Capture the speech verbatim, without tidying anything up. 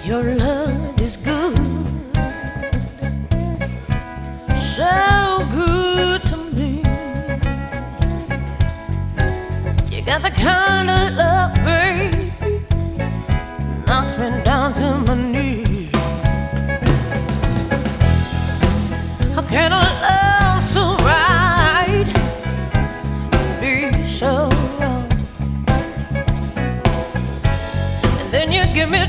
Your love is good, so good to me. You got the kind